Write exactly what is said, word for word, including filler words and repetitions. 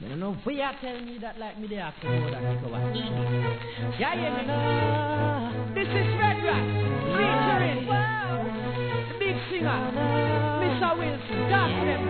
I don't know if you tell me that like me they have to know that you watch. Yeah, yeah, yeah. This is Red Rat featuring the big singer, Mister Wilson. Dark